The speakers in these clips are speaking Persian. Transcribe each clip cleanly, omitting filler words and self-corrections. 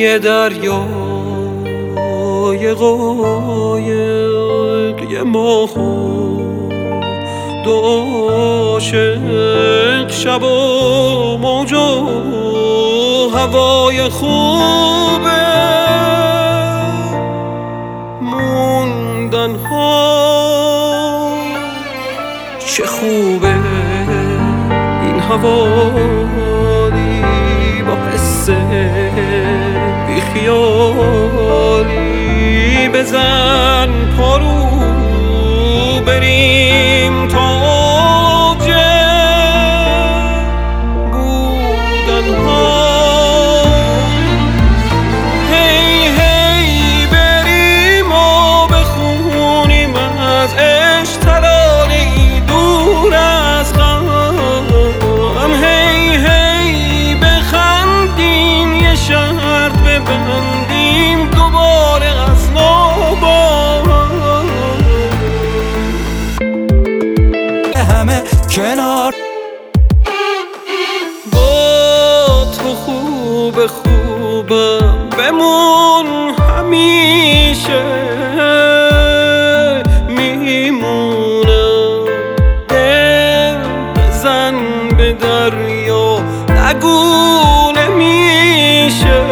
توی دریای قایق یه ماه و دو عاشق، شب و موج و هوای خوبه، موندن ها چه خوبه. این حوالی با حس بیخیالی، بزن پارو بریم تا اوجه بودن ها. هی هی بریم و بخونیم از عشق ترانه‌ای دور از غم. هی هی بخندیم، یه شرط ببندیم، دوباره از نو همه کنار. با تو خوب خوبم بمون همیشه، میمونم. دل بزن به دریا، نگو نمیشه.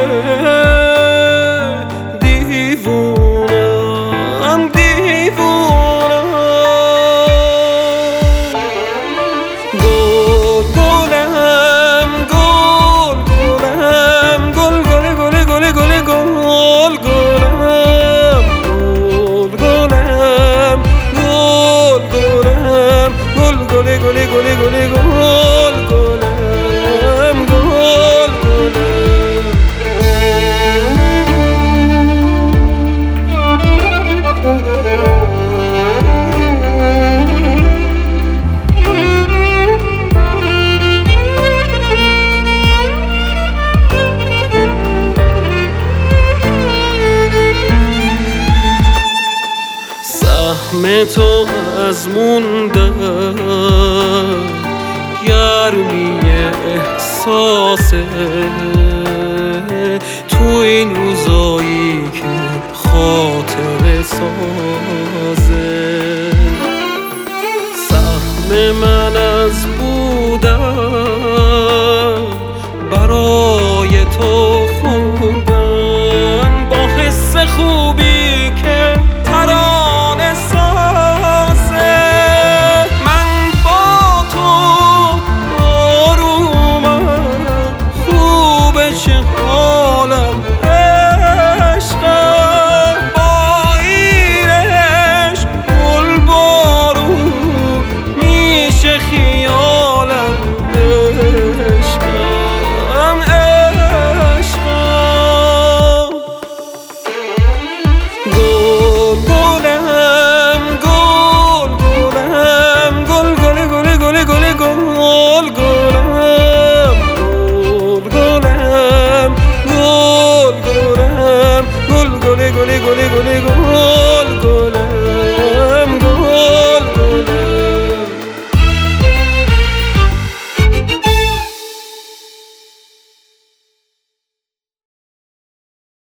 دیوونم دیوونم. گل گلم گل گلم، گل گل گل گل گل گل گلم، گل گلم گل گلم، گل گل گل گل گل گل گلم، گل گلم. سهم تو از موندن گرمی احساسه، تو این روزایی که خاطره سازه.